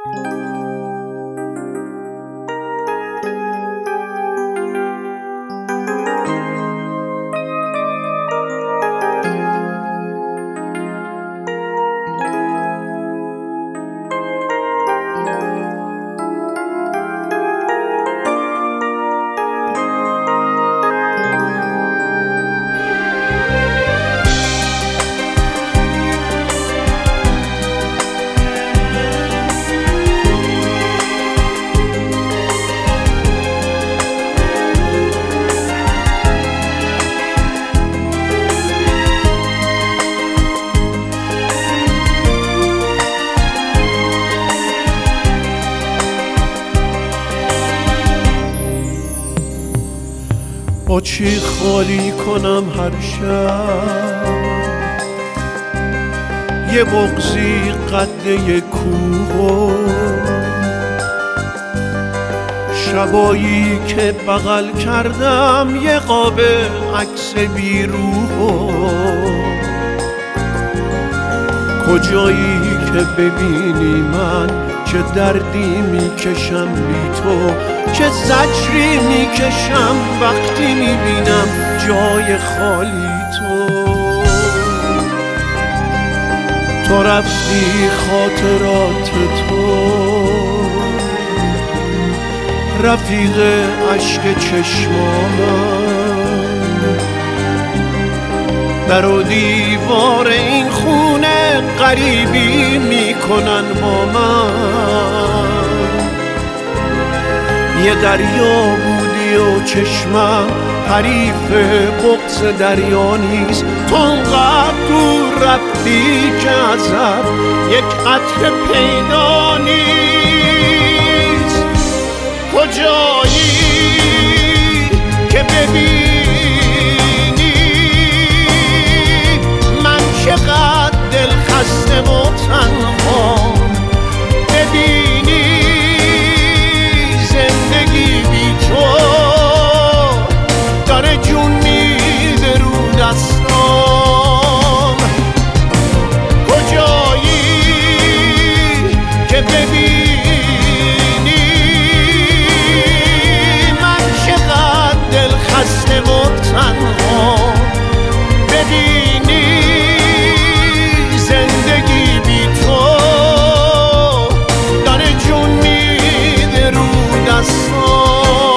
با چی خالی کنم هر شب یه بغضی قد یه کوه، شبایی که بغل کردم یه قاب عکس بیروح، کجایی که ببینی من چه دردی میکشم بی تو، چه زجری میکشم وقتی میبینم جای خالی تو رفتی خاطرات تو رفیق عشق چشمانم، در و دیوار این خونه غریبی میکنن با من، یه دریا بودی و چشمم حریف بغض دریا نیست، تو انقدر دور رفتی که ازت یک قطره پیدا نیست، کجایی که ببینی من چقدر دل خسته و تنها، ببینی زندگی بی تو داره جون میده رو دستام، کجایی که ببینی من چقدر دل خسته و تنها، ببینی زندگی بی تو داره جون میده رو دستام.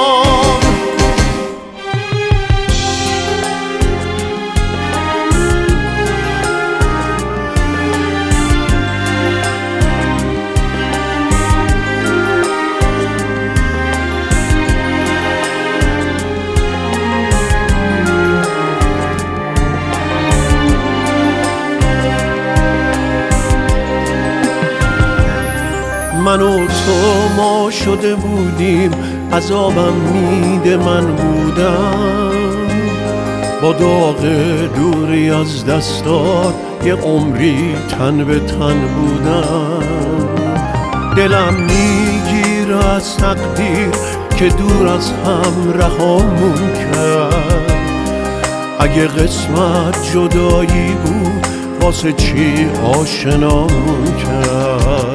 من و تو ما شده بودیم، عذابم میده من بودم، با داغ دوری از دستات یه عمری تن به تن بودم، دلم میگیره از تقدیر که دور از هم رهامون کرد، اگه قسمت جدایی بود واسه چی آشنامون کرد.